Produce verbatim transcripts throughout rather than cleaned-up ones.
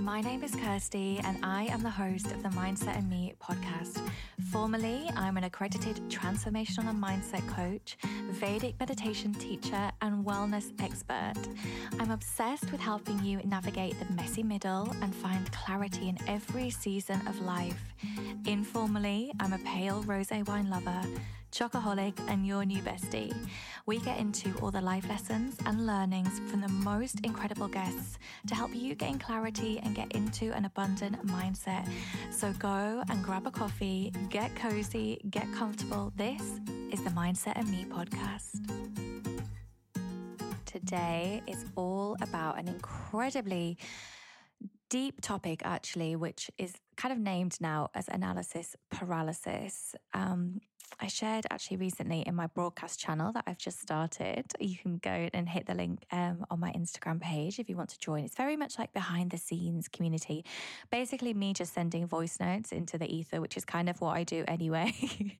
My name is Kirsty and I am the host of the Mindset and Me podcast. Formerly, I'm an accredited transformational and mindset coach, Vedic meditation teacher, and wellness expert. I'm obsessed with helping you navigate the messy middle and find clarity in every season of life. Informally, I'm a pale rosé wine lover, chocoholic, and your new bestie. We get into all the life lessons and learnings from the most incredible guests to help you gain clarity and get into an abundant mindset. So go and grab a coffee, get cozy, get comfortable. This is the Mindset and Me podcast. Today is all about an incredibly deep topic, actually, which is kind of named now as analysis paralysis. Um, I shared actually recently in my broadcast channel that I've just started. You can go and hit the link um, on my Instagram page if you want to join. It's very much like behind the scenes community. Basically me just sending voice notes into the ether, which is kind of what I do anyway.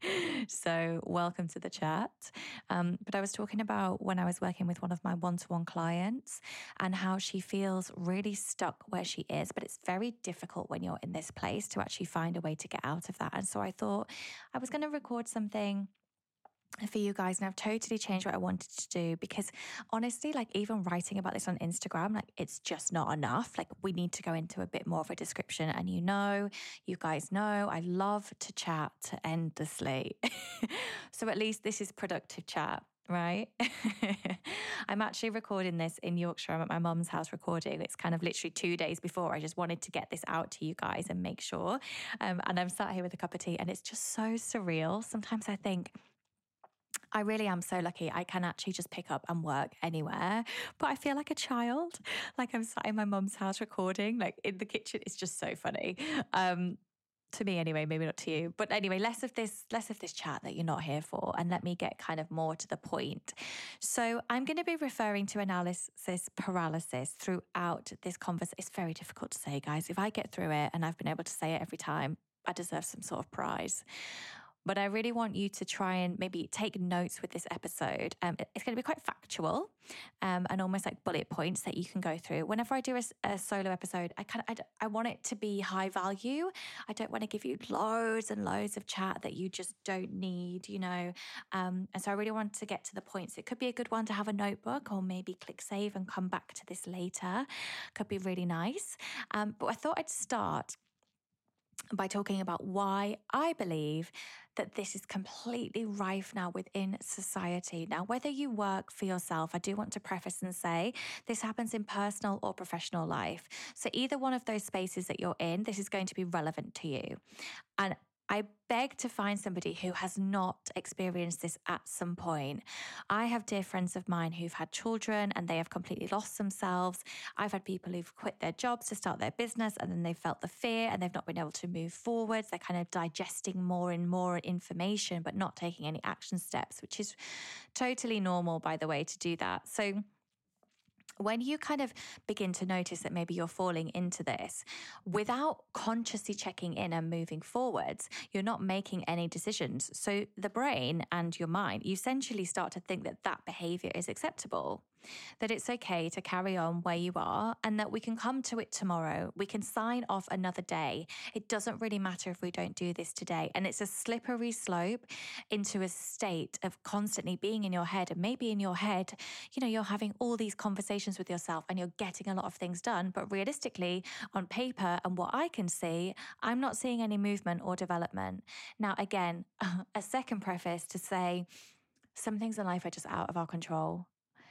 So welcome to the chat. Um, but I was talking about when I was working with one of my one-to-one clients and how she feels really stuck where she is, but it's very difficult when you're in this place to actually find a way to get out of that. And so I thought I was going to record some something for you guys, and I've totally changed what I wanted to do because honestly, like even writing about this on Instagram, like it's just not enough. Like we need to go into a bit more of a description. And you know, you guys know, I love to chat endlessly. So at least this is productive chat, right? I'm actually recording this in Yorkshire. I'm at my mum's house recording. It's kind of literally two days before. I just wanted to get this out to you guys and make sure. Um, and I'm sat here with a cup of tea and it's just so surreal. Sometimes I think, I really am so lucky. I can actually just pick up and work anywhere, but I feel like a child. Like I'm sat in my mum's house recording, like in the kitchen. It's just so funny. Um, To me anyway, maybe not to you. But anyway, less of this, less of this chat that you're not here for, and let me get kind of more to the point. So I'm going to be referring to analysis paralysis throughout this conversation. It's very difficult to say, guys. If I get through it and I've been able to say it every time, I deserve some sort of prize. But I really want you to try and maybe take notes with this episode. Um, it's going to be quite factual um, and almost like bullet points that you can go through. Whenever I do a, a solo episode, I kind of I, I want it to be high value. I don't want to give you loads and loads of chat that you just don't need, you know. Um, and so I really want to get to the points. It could be a good one to have a notebook or maybe click save and come back to this later. Could be really nice. Um, but I thought I'd start by talking about why I believe that this is completely rife now within society. Now, whether you work for yourself, I do want to preface and say this happens in personal or professional life. So either one of those spaces that you're in, this is going to be relevant to you. And I beg to find somebody who has not experienced this at some point. I have dear friends of mine who've had children and they have completely lost themselves. I've had people who've quit their jobs to start their business and then they've felt the fear and they've not been able to move forwards. They're kind of digesting more and more information, but not taking any action steps, which is totally normal, by the way, to do that. So when you kind of begin to notice that maybe you're falling into this without consciously checking in and moving forwards, you're not making any decisions. So the brain and your mind, you essentially start to think that that behavior is acceptable, that it's okay to carry on where you are and that we can come to it tomorrow. We can sign off another day. It doesn't really matter if we don't do this today. And it's a slippery slope into a state of constantly being in your head. And maybe in your head, you know, you're having all these conversations with yourself and you're getting a lot of things done. But realistically, on paper and what I can see, I'm not seeing any movement or development. Now, again, a second preface to say some things in life are just out of our control.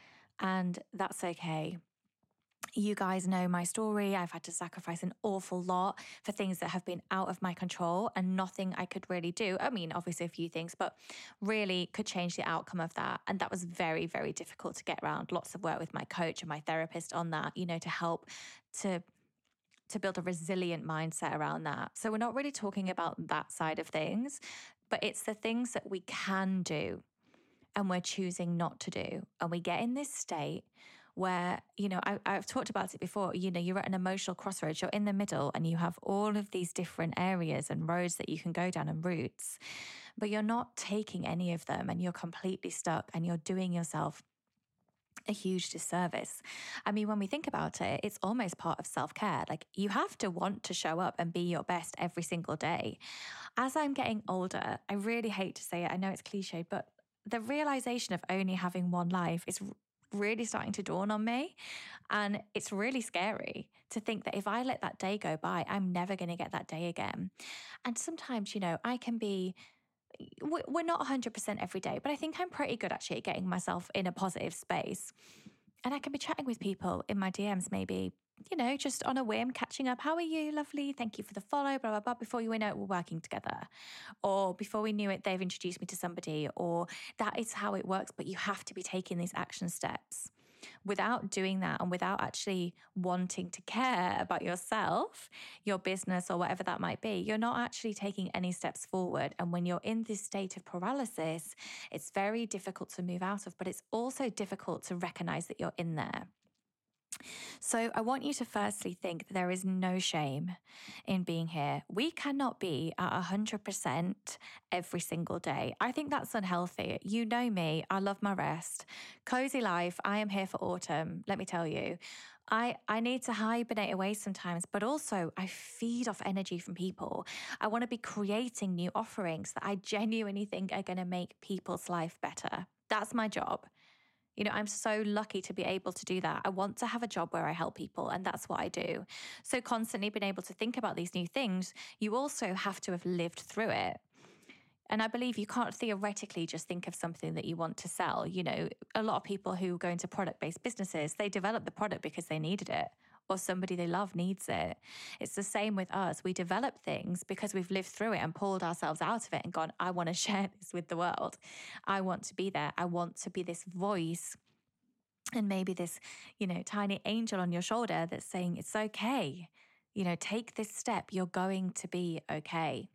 And that's okay. You guys know my story. I've had to sacrifice an awful lot for things that have been out of my control and nothing I could really do. I mean, obviously a few things, but really could change the outcome of that. And that was very, very difficult to get around. Lots of work with my coach and my therapist on that, you know, to help to to build a resilient mindset around that. So we're not really talking about that side of things, but it's the things that we can do and we're choosing not to do. And we get in this state where, you know, I, I've talked about it before, you know, you're at an emotional crossroads, you're in the middle and you have all of these different areas and roads that you can go down and routes, but you're not taking any of them and you're completely stuck and you're doing yourself a huge disservice. I mean, when we think about it, it's almost part of self-care. Like, you have to want to show up and be your best every single day. As I'm getting older, I really hate to say it, I know it's cliched, but the realization of only having one life is really starting to dawn on me. And it's really scary to think that if I let that day go by, I'm never going to get that day again. And sometimes, you know, I can be, we're not one hundred percent every day, but I think I'm pretty good actually at getting myself in a positive space. And I can be chatting with people in my D Ms, maybe, you know, just on a whim, catching up. How are you? Lovely. Thank you for the follow, blah, blah, blah. Before you know it, we're working together. Or before we knew it, they've introduced me to somebody, or that is how it works. But you have to be taking these action steps. Without doing that and without actually wanting to care about yourself, your business, or whatever that might be, you're not actually taking any steps forward. And when you're in this state of paralysis, it's very difficult to move out of, but it's also difficult to recognize that you're in there. So I want you to firstly think that there is no shame in being here. We cannot be at one hundred percent every single day. I think that's unhealthy. You know me, I love my rest. Cozy life, I am here for autumn, let me tell you. I, I need to hibernate away sometimes, but also I feed off energy from people. I want to be creating new offerings that I genuinely think are going to make people's life better. That's my job. You know, I'm so lucky to be able to do that. I want to have a job where I help people, and that's what I do. So constantly being able to think about these new things, you also have to have lived through it. And I believe you can't theoretically just think of something that you want to sell. You know, a lot of people who go into product-based businesses, they develop the product because they needed it, or somebody they love needs it. It's the same with us. We develop things because we've lived through it and pulled ourselves out of it and gone, I want to share this with the world. I want to be there. I want to be this voice and maybe this, you know, tiny angel on your shoulder that's saying, it's okay. You know, take this step. You're going to be okay.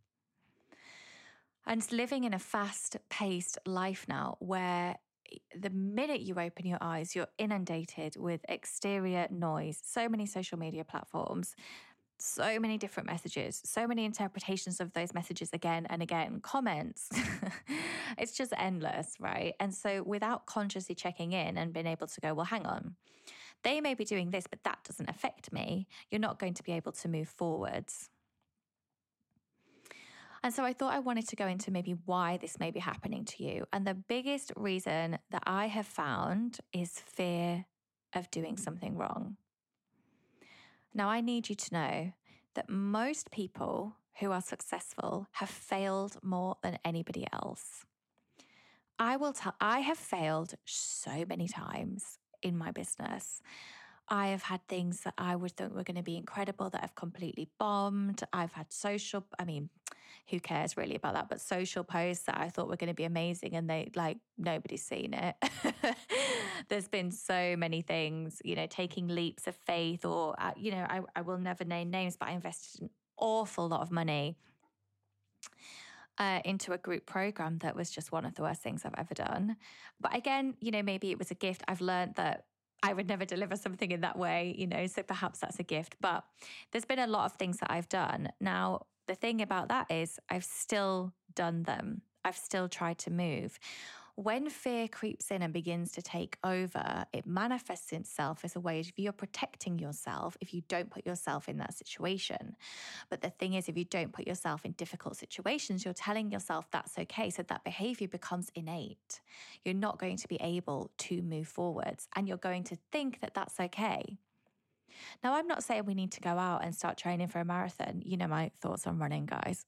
And living in a fast-paced life now where the minute you open your eyes, you're inundated with exterior noise, so many social media platforms, so many different messages, so many interpretations of those messages again and again, comments. It's just endless, right? And so without consciously checking in and being able to go, well, hang on, they may be doing this, but that doesn't affect me, you're not going to be able to move forwards. And so I thought I wanted to go into maybe why this may be happening to you. And the biggest reason that I have found is fear of doing something wrong. Now, I need you to know that most people who are successful have failed more than anybody else. I will tell, I have failed so many times in my business. I have had things that I would think were going to be incredible that have completely bombed. I've had social, I mean, who cares really about that? But social posts that I thought were going to be amazing and they like, nobody's seen it. There's been so many things, you know, taking leaps of faith or, uh, you know, I, I will never name names, but I invested an awful lot of money Uh, into a group program that was just one of the worst things I've ever done. But again, you know, maybe it was a gift. I've learned that I would never deliver something in that way, you know, so perhaps that's a gift. But there's been a lot of things that I've done. Now, the thing about that is I've still done them. I've still tried to move. When fear creeps in and begins to take over, it manifests itself as a way of you're protecting yourself if you don't put yourself in that situation. But the thing is, if you don't put yourself in difficult situations, you're telling yourself that's okay. So that behavior becomes innate. You're not going to be able to move forwards and you're going to think that that's okay. Now, I'm not saying we need to go out and start training for a marathon. You know my thoughts on running, guys.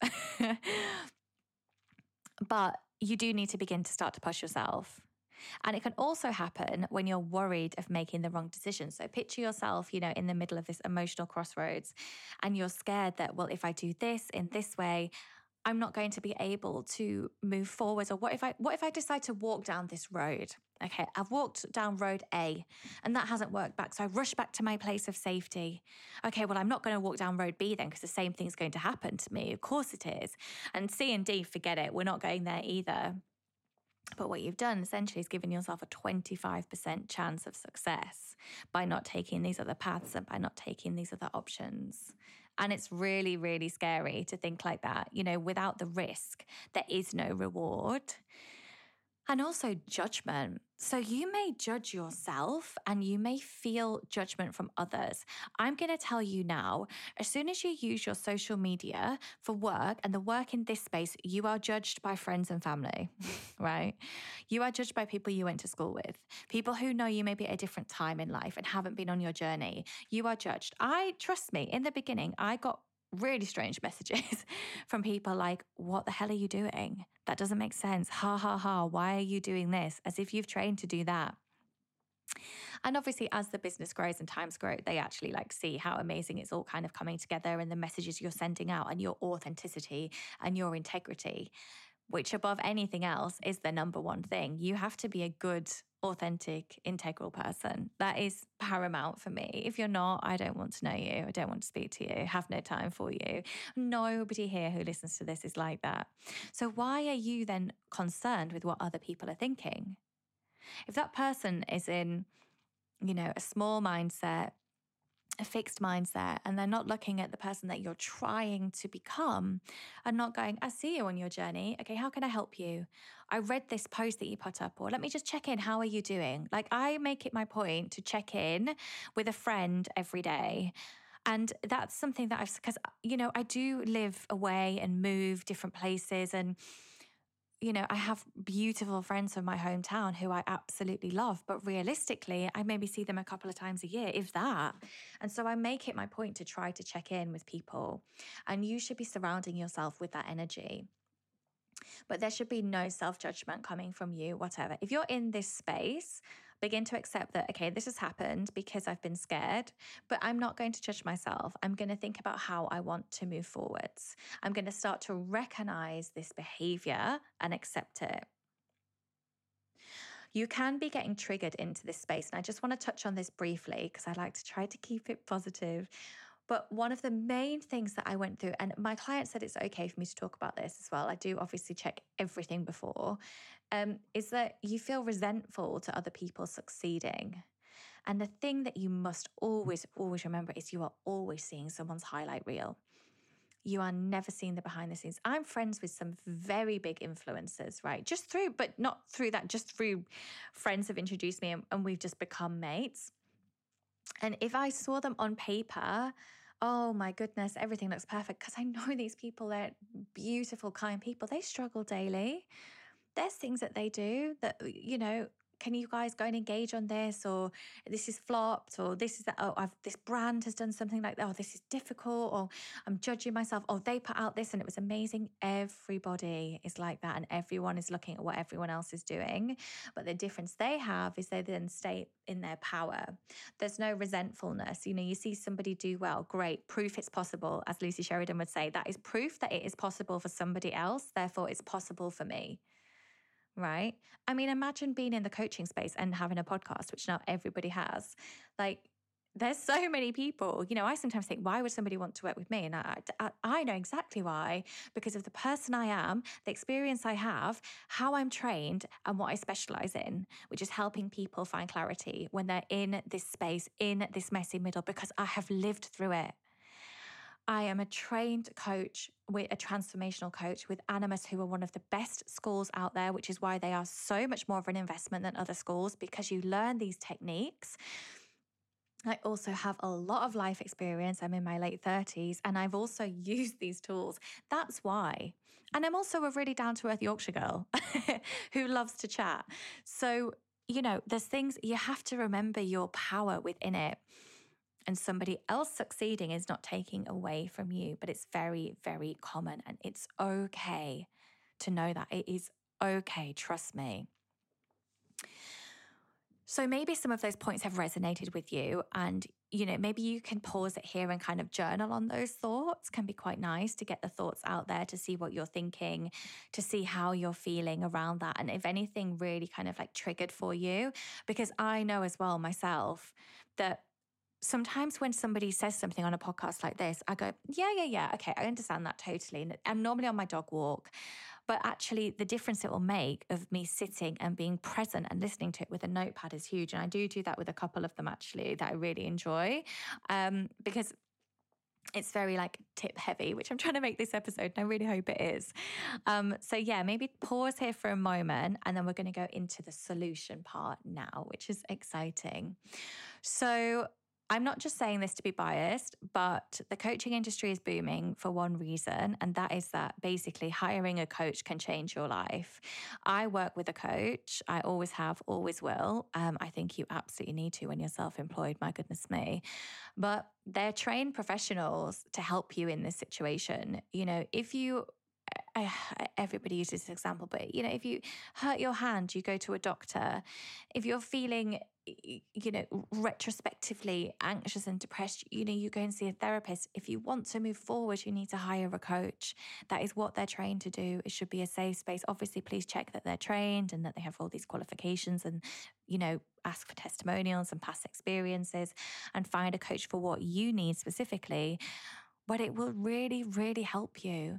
But you do need to begin to start to push yourself. And it can also happen when you're worried of making the wrong decision. So picture yourself, you know, in the middle of this emotional crossroads and you're scared that, well, if I do this in this way, I'm not going to be able to move forward. Or what if I what if I decide to walk down this road? Okay, I've walked down road A and that hasn't worked back. So I rush back to my place of safety. Okay, well, I'm not going to walk down road B then because the same thing's going to happen to me. Of course it is. And C and D, forget it. We're not going there either. But what you've done essentially is given yourself a twenty-five percent chance of success by not taking these other paths and by not taking these other options. And it's really, really scary to think like that. You know, without the risk, there is no reward. And also judgment. So you may judge yourself and you may feel judgment from others. I'm going to tell you now, as soon as you use your social media for work, and the work in this space, you are judged by friends and family, right? You are judged by people you went to school with, people who know you maybe at a different time in life and haven't been on your journey. You are judged. I, trust me, in the beginning, I got really strange messages from people like, what the hell are you doing? That doesn't make sense. Ha ha ha. Why are you doing this? As if you've trained to do that. And obviously, as the business grows and times grow, they actually like see how amazing it's all kind of coming together, and the messages you're sending out and your authenticity and your integrity, which above anything else is the number one thing. You have to be a good, authentic, integral person. That is paramount for me. If you're not, I don't want to know you. I don't want to speak to you. Have no time for you. Nobody here who listens to this is like that. So why are you then concerned with what other people are thinking? If that person is in, you know, a small mindset, a fixed mindset, and they're not looking at the person that you're trying to become and not going, I see you on your journey. Okay, how can I help you? I read this post that you put up, or let me just check in. How are you doing? Like, I make it my point to check in with a friend every day. And that's something that I've, because, you know, I do live away and move different places, and you know, I have beautiful friends from my hometown who I absolutely love, but realistically, I maybe see them a couple of times a year, if that. And so I make it my point to try to check in with people, and you should be surrounding yourself with that energy. But there should be no self-judgment coming from you, whatever. If you're in this space, begin to accept that, okay, this has happened because I've been scared, but I'm not going to judge myself. I'm going to think about how I want to move forwards. I'm going to start to recognize this behavior and accept it. You can be getting triggered into this space. And I just want to touch on this briefly because I like to try to keep it positive. But one of the main things that I went through, and my client said it's okay for me to talk about this as well, I do obviously check everything before, um, is that you feel resentful to other people succeeding. And the thing that you must always, always remember is you are always seeing someone's highlight reel. You are never seeing the behind the scenes. I'm friends with some very big influencers, right? Just through, but not through that, just through friends have introduced me, and, and we've just become mates. And if I saw them on paper, oh my goodness, everything looks perfect, because I know these people, they're beautiful, kind people. They struggle daily. There's things that they do that, you know, can you guys go and engage on this? Or this is flopped, or this is that, oh, I've, this brand has done something like that. Oh, this is difficult, or I'm judging myself. Oh, they put out this and it was amazing. Everybody is like that, and everyone is looking at what everyone else is doing. But the difference they have is they then stay in their power. There's no resentfulness. You know, you see somebody do well, great, proof it's possible. As Lucy Sheridan would say, that is proof that it is possible for somebody else. Therefore, it's possible for me. Right? I mean, imagine being in the coaching space and having a podcast, which now everybody has. Like, there's so many people, you know, I sometimes think, why would somebody want to work with me? And I, I, I know exactly why, because of the person I am, the experience I have, how I'm trained, and what I specialize in, which is helping people find clarity when they're in this space, in this messy middle, because I have lived through it. I am a trained coach, with a transformational coach with Animus, who are one of the best schools out there, which is why they are so much more of an investment than other schools, because you learn these techniques. I also have a lot of life experience. I'm in my late thirties, and I've also used these tools. That's why. And I'm also a really down-to-earth Yorkshire girl who loves to chat. So, you know, there's things you have to remember your power within it. And somebody else succeeding is not taking away from you, but it's very, very common. And it's okay to know that. It is okay, trust me. So maybe some of those points have resonated with you, and, you know, maybe you can pause it here and kind of journal on those thoughts. Can be quite nice to get the thoughts out there, to see what you're thinking, to see how you're feeling around that. And if anything really kind of like triggered for you, because I know as well myself that sometimes when somebody says something on a podcast like this, I go, yeah, yeah, yeah. Okay, I understand that totally. And I'm normally on my dog walk, but actually the difference it will make of me sitting and being present and listening to it with a notepad is huge. And I do do that with a couple of them actually that I really enjoy, um, because It's very like tip heavy, which I'm trying to make this episode, and I really hope it is. Um, so yeah, maybe pause here for a moment, and then we're going to go into the solution part now, which is exciting. So I'm not just saying this to be biased, but the coaching industry is booming for one reason, and that is that basically hiring a coach can change your life. I work with a coach. I always have, always will. Um, I think you absolutely need to when you're self-employed, my goodness me. But they're trained professionals to help you in this situation. You know, if you I, everybody uses this example, but you know, if you hurt your hand, you go to a doctor. If you're feeling, you know, retrospectively anxious and depressed, you know, you go and see a therapist. If you want to move forward, you need to hire a coach. That is what they're trained to do. It should be a safe space. Obviously, please check that they're trained and that they have all these qualifications, and, you know, ask for testimonials and past experiences, and find a coach for what you need specifically. But it will really, really help you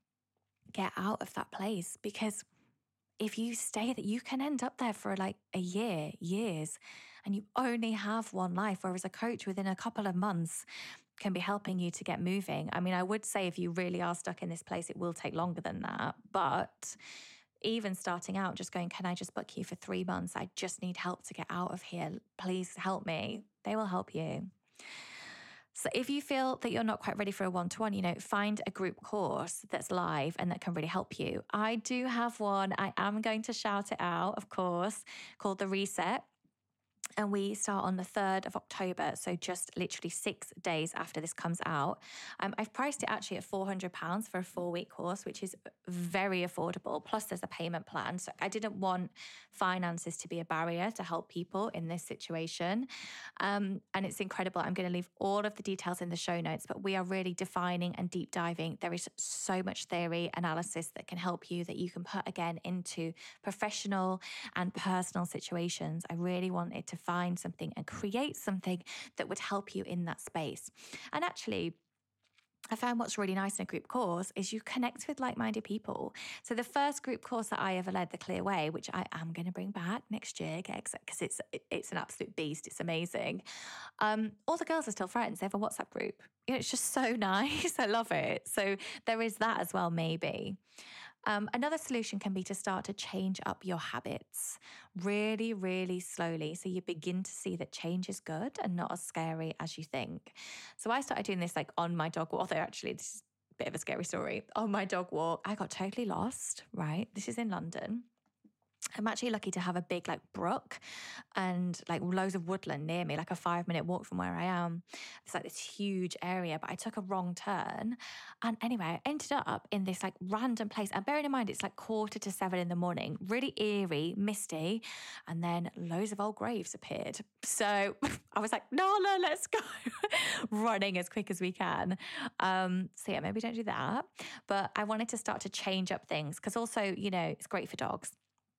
get out of that place, because if you stay that, you can end up there for like a year, years, and you only have one life, whereas a coach within a couple of months can be helping you to get moving. I mean, I would say if you really are stuck in this place, it will take longer than that. But even starting out, just going, can I just book you for three months? I just need help to get out of here. Please help me. They will help you. So if you feel that you're not quite ready for a one-to-one, you know, find a group course that's live and that can really help you. I do have one. I am going to shout it out, of course, called The Reset. And we start on the third of October, so just literally six days after this comes out. Um, I've priced it actually at four hundred pounds for a four-week course, which is very affordable. Plus, there's a payment plan. So I didn't want finances to be a barrier to help people in this situation. Um, and it's incredible. I'm going to leave all of the details in the show notes, but we are really defining and deep diving. There is so much theory analysis that can help you, that you can put again into professional and personal situations. I really wanted to find something and create something that would help you in that space. And actually, I found what's really nice in a group course is you connect with like-minded people. So the first group course that I ever led, The Clear Way, which I am going to bring back next year, because it's it's an absolute beast. It's amazing. Um, all the girls are still friends. They have a WhatsApp group. You know, it's just so nice. I love it. So there is that as well, maybe. Um, another solution can be to start to change up your habits really, really slowly, so you begin to see that change is good and not as scary as you think. So I started doing this like on my dog walk, although actually this is a bit of a scary story. On my dog walk, I got totally lost, right? This is in London. I'm actually lucky to have a big like brook and like loads of woodland near me, like a five minute walk from where I am. It's like this huge area, but I took a wrong turn. And anyway, I ended up in this like random place. And bearing in mind, it's like quarter to seven in the morning, really eerie, misty. And then loads of old graves appeared. So I was like, no, no, let's go. Running as quick as we can. Um, so yeah, maybe don't do that. But I wanted to start to change up things, because also, you know, it's great for dogs.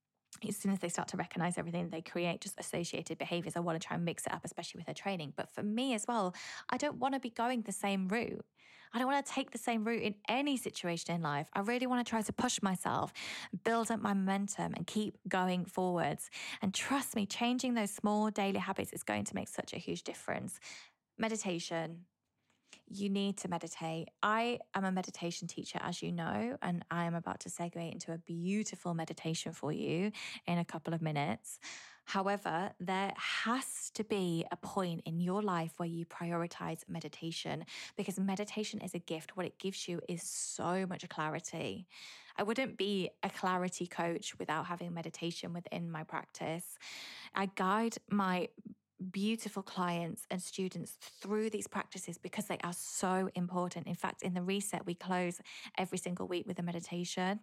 As soon as they start to recognize everything, they create just associated behaviors. I want to try and mix it up, especially with their training. But for me as well, I don't want to be going the same route. I don't want to take the same route in any situation in life. I really want to try to push myself, build up my momentum, and keep going forwards. And trust me, changing those small daily habits is going to make such a huge difference. Meditation. You need to meditate. I am a meditation teacher, as you know, and I am about to segue into a beautiful meditation for you in a couple of minutes. However, there has to be a point in your life where you prioritize meditation, because meditation is a gift. What it gives you is so much clarity. I wouldn't be a clarity coach without having meditation within my practice. I guide my beautiful clients and students through these practices because they are so important. In fact, in the reset, we close every single week with a meditation.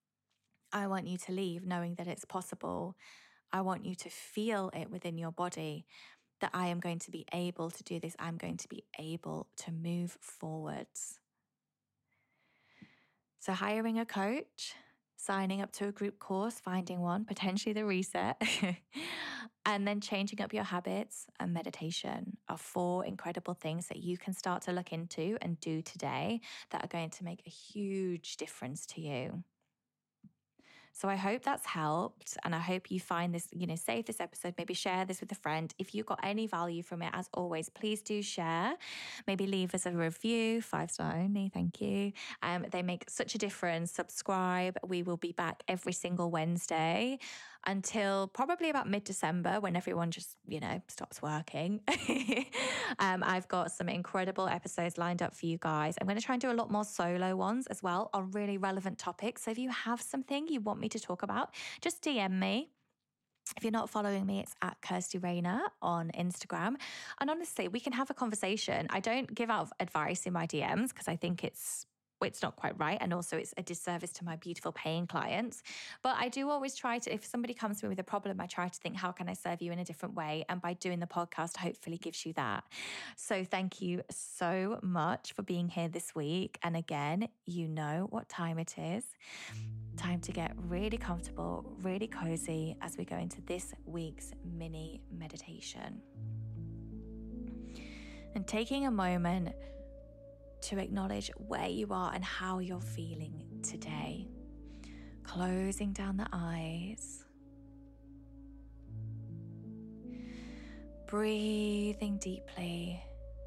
I want you to leave knowing that it's possible. I want you to feel it within your body, that I am going to be able to do this. I'm going to be able to move forwards. So hiring a coach, signing up to a group course, finding one, potentially the reset, and then changing up your habits and meditation are four incredible things that you can start to look into and do today that are going to make a huge difference to you. So I hope that's helped. And I hope you find this, you know, save this episode, maybe share this with a friend. If you got any value from it, as always, please do share. Maybe leave us a review, five star only. Thank you. Um, they make such a difference. Subscribe. We will be back every single Wednesday until probably about mid-December, when everyone just, you know, stops working. um, I've got some incredible episodes lined up for you guys. I'm going to try and do a lot more solo ones as well on really relevant topics. So if you have something you want me to talk about, just D M me. If you're not following me, it's at Kirsty Rayner on Instagram. And honestly, we can have a conversation. I don't give out advice in my D Ms because I think it's it's not quite right. And also it's a disservice to my beautiful paying clients. But I do always try to, if somebody comes to me with a problem, I try to think, how can I serve you in a different way? And by doing the podcast, hopefully gives you that. So thank you so much for being here this week. And again, you know what time it is. Time to get really comfortable, really cozy as we go into this week's mini meditation. And taking a moment to acknowledge where you are and how you're feeling today. Closing down the eyes. Breathing deeply.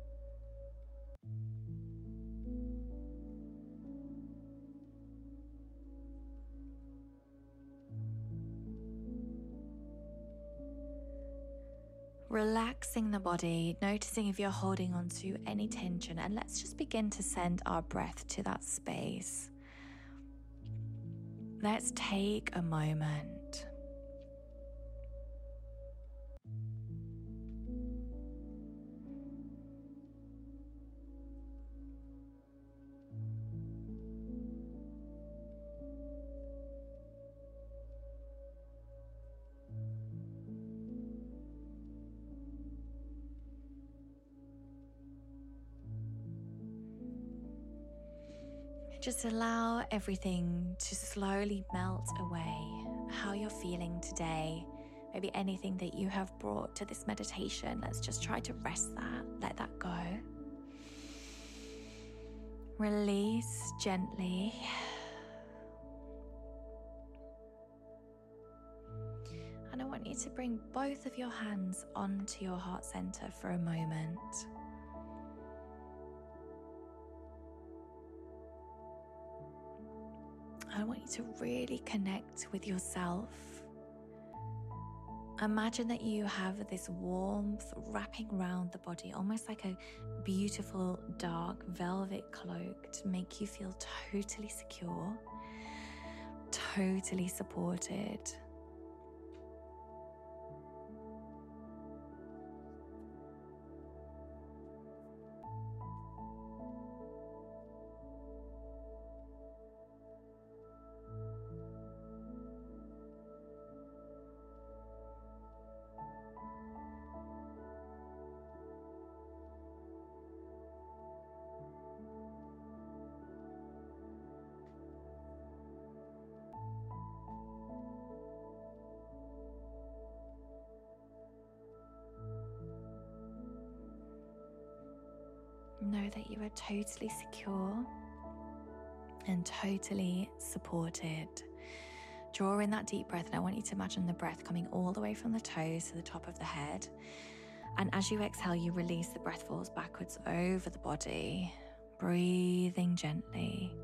Relaxing the body, noticing if you're holding on to any tension, and let's just begin to send our breath to that space. Let's take a moment. Just allow everything to slowly melt away. How you're feeling today, maybe anything that you have brought to this meditation. Let's just try to rest that, let that go. Release gently. And I want you to bring both of your hands onto your heart center for a moment. I want you to really connect with yourself. Imagine that you have this warmth wrapping around the body, almost like a beautiful dark velvet cloak to make you feel totally secure, totally supported. Know that you are totally secure and totally supported. Draw in that deep breath, and I want you to imagine the breath coming all the way from the toes to the top of the head. And as you exhale, you release, the breath falls backwards over the body, breathing gently.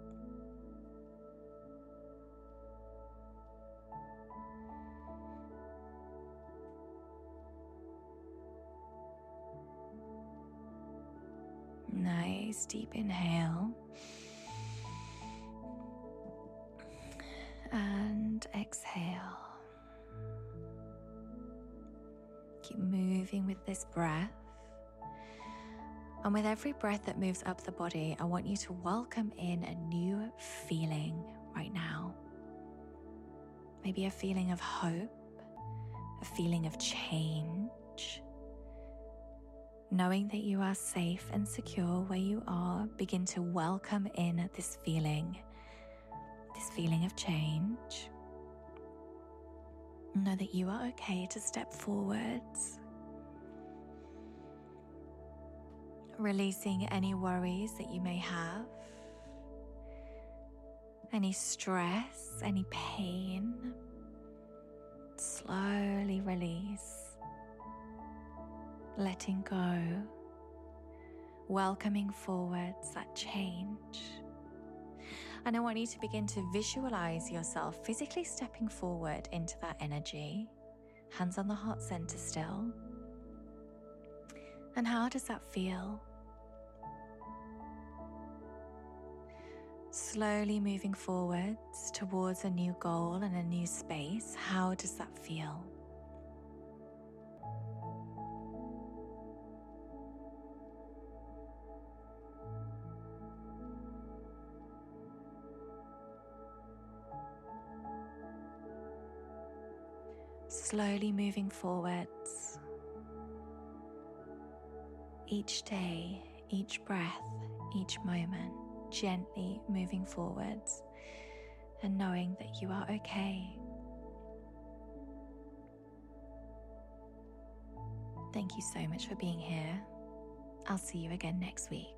Nice deep inhale and exhale. Keep moving with this breath. And with every breath that moves up the body, I want you to welcome in a new feeling right now. Maybe a feeling of hope, a feeling of change. Knowing that you are safe and secure where you are, begin to welcome in this feeling, this feeling of change. Know that you are okay to step forwards, releasing any worries that you may have. any stress, any pain. Slowly release, letting go, welcoming forwards that change. And I want you to begin to visualize yourself physically stepping forward into that energy, hands on the heart center still. And how does that feel? Slowly moving forwards towards a new goal and a new space. How does that feel? Slowly moving forwards. Each day, each breath, each moment. Gently moving forwards and knowing that you are okay. Thank you so much for being here. I'll see you again next week.